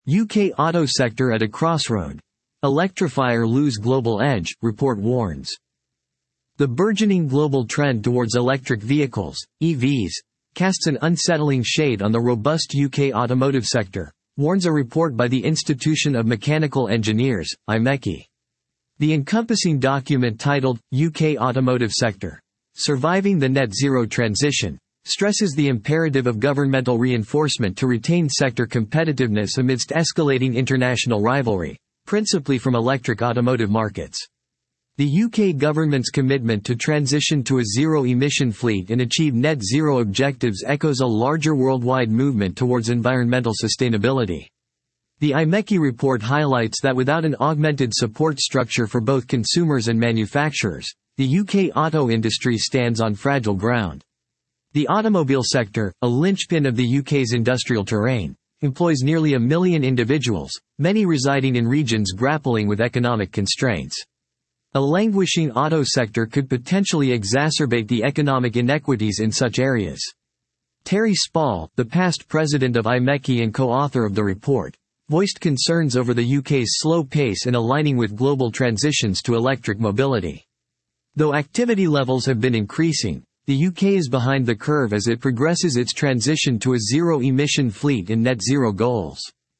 UK auto sector at a crossroad. Electrifier lose global edge, report warns. The burgeoning global trend towards electric vehicles, EVs, casts an unsettling shade on the robust UK automotive sector, warns a report by the Institution of Mechanical Engineers, IMechE. The encompassing document titled, UK Automotive Sector: Surviving the Net Zero Transition, stresses the imperative of governmental reinforcement to retain sector competitiveness amidst escalating international rivalry, principally from electric automotive markets. The UK government's commitment to transition to a zero-emission fleet and achieve net zero objectives echoes a larger worldwide movement towards environmental sustainability. The IMechE report highlights that without an augmented support structure for both consumers and manufacturers, the UK auto industry stands on fragile ground. The automobile sector, a linchpin of the UK's industrial terrain, employs nearly 1 million individuals, many residing in regions grappling with economic constraints. A languishing auto sector could potentially exacerbate the economic inequities in such areas. Terry Spall, the past president of IMechE and co-author of the report, voiced concerns over the UK's slow pace in aligning with global transitions to electric mobility. Though activity levels have been increasing, the UK is behind the curve as it progresses its transition to a zero-emission fleet and net zero goals.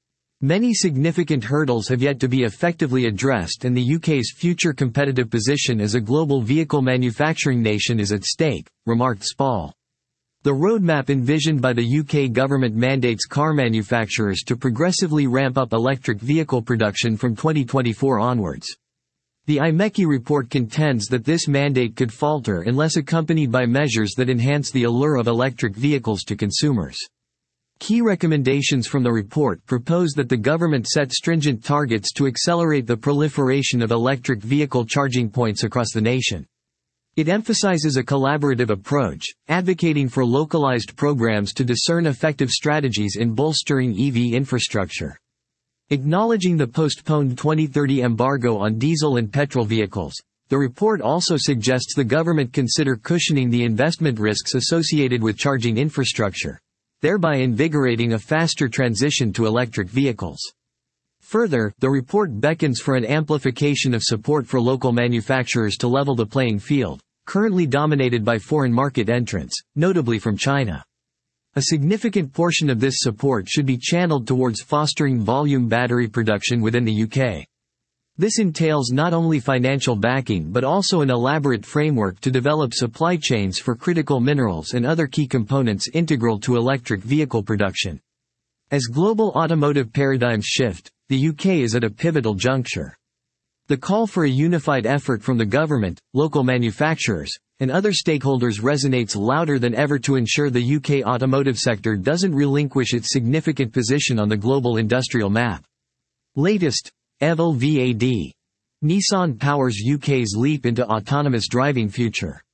Many significant hurdles have yet to be effectively addressed, and the UK's future competitive position as a global vehicle manufacturing nation is at stake, remarked Spall. The roadmap envisioned by the UK government mandates car manufacturers to progressively ramp up electric vehicle production from 2024 onwards. The IMechE report contends that this mandate could falter unless accompanied by measures that enhance the allure of electric vehicles to consumers. Key recommendations from the report propose that the government set stringent targets to accelerate the proliferation of electric vehicle charging points across the nation. It emphasizes a collaborative approach, advocating for localized programs to discern effective strategies in bolstering EV infrastructure. Acknowledging the postponed 2030 embargo on diesel and petrol vehicles, the report also suggests the government consider cushioning the investment risks associated with charging infrastructure, thereby invigorating a faster transition to electric vehicles. Further, the report beckons for an amplification of support for local manufacturers to level the playing field, currently dominated by foreign market entrants, notably from China. A significant portion of this support should be channeled towards fostering volume battery production within the UK. This entails not only financial backing but also an elaborate framework to develop supply chains for critical minerals and other key components integral to electric vehicle production. As global automotive paradigms shift, the UK is at a pivotal juncture. The call for a unified effort from the government, local manufacturers, and other stakeholders resonates louder than ever to ensure the UK automotive sector doesn't relinquish its significant position on the global industrial map. Latest, EVO VAD. Nissan powers UK's leap into autonomous driving future.